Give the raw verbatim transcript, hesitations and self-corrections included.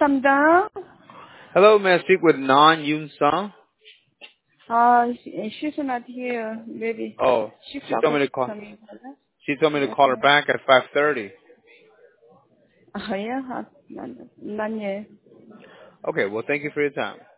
Samdang? Hello, may I speak with Non Yoon Sung? Uh, she, she's not here, maybe. Oh, She she told me forgot to to call. come in. She told me to call her Okay. back at five thirty. Oh, yeah? Not, not yet. Okay, well, thank you for your time.